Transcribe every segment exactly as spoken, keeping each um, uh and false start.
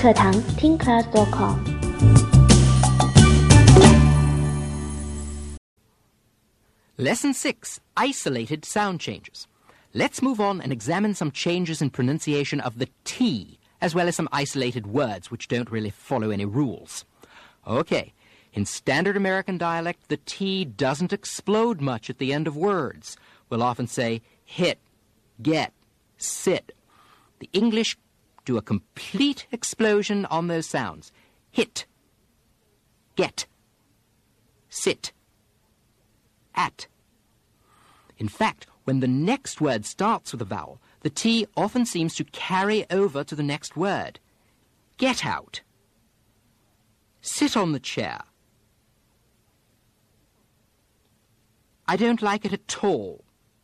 课堂 听 class dot com。 Lesson six, Isolated Sound Changes. Let's move on and examine some changes in pronunciation of the T, as well as some isolated words which don't really follow any rules. Okay, in standard American dialect, the T doesn't explode much at the end of words. We'll often say hit, get, sit. The English do a complete explosion on those sounds. Hit, get, sit, at. In fact, when the next word starts with a vowel, the T often seems to carry over to the next word. Get out. Sit on the chair. I don't like it at all.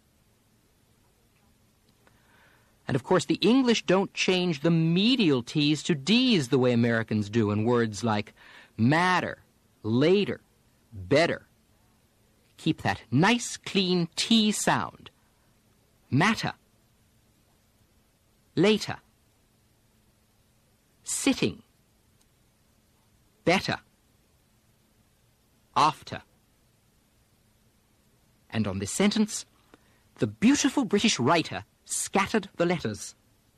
And of course, the English don't change the medial T's to D's the way Americans do in words like matter, later, better. Keep that nice, clean T sound. Matter. Later. Sitting. Better. After. And on this sentence, the beautiful British writer scattered the letters.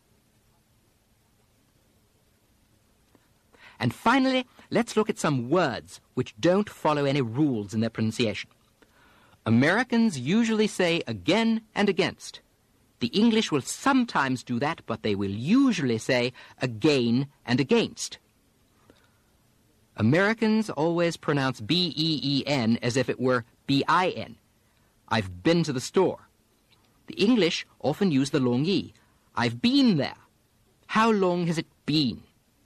And finally, let's look at some words which don't follow any rules in their pronunciation. Americans usually say again and against. The English will sometimes do that, but they will usually say again and against. Americans always pronounce B E E N as if it were B I N. I've been to the store. The English often use the long E. I've been there. How long has it been?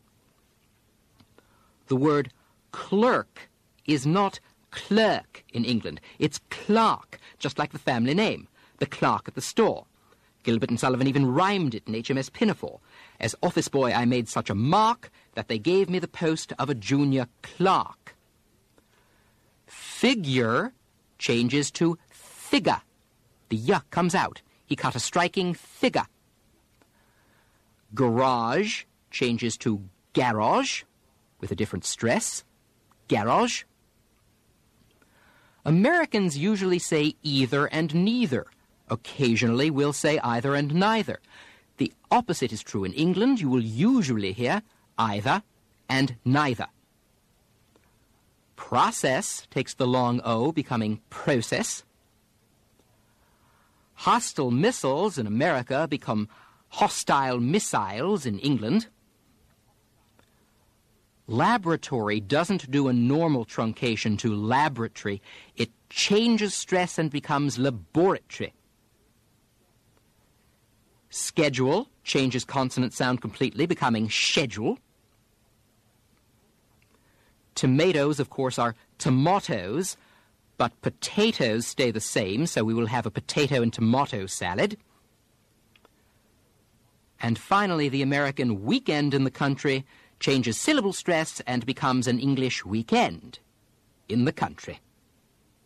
The word clerk is not clerk in England. It's clerk, just like the family name, the clerk at the store. Gilbert and Sullivan even rhymed it in H M S Pinafore. As office boy, I made such a mark that they gave me the post of a junior clerk. Figure changes to figure. The y comes out. He cut a striking figure. Garage changes to garage, with a different stress. Garage. Americans usually say either and neither. Occasionally, we'll say either and neither. The opposite is true in England. You will usually hear either and neither. Process takes the long O, becoming process. Hostile missiles in America become hostile missiles in England. Laboratory doesn't do a normal truncation to laboratory. It changes stress and becomes laboratory. Schedule changes consonant sound completely, becoming schedule. Tomatoes, of course, are tomatoes, but potatoes stay the same, so we will have a potato and tomato salad. And finally, the American weekend in the country changes syllable stress and becomes an English weekend in the country.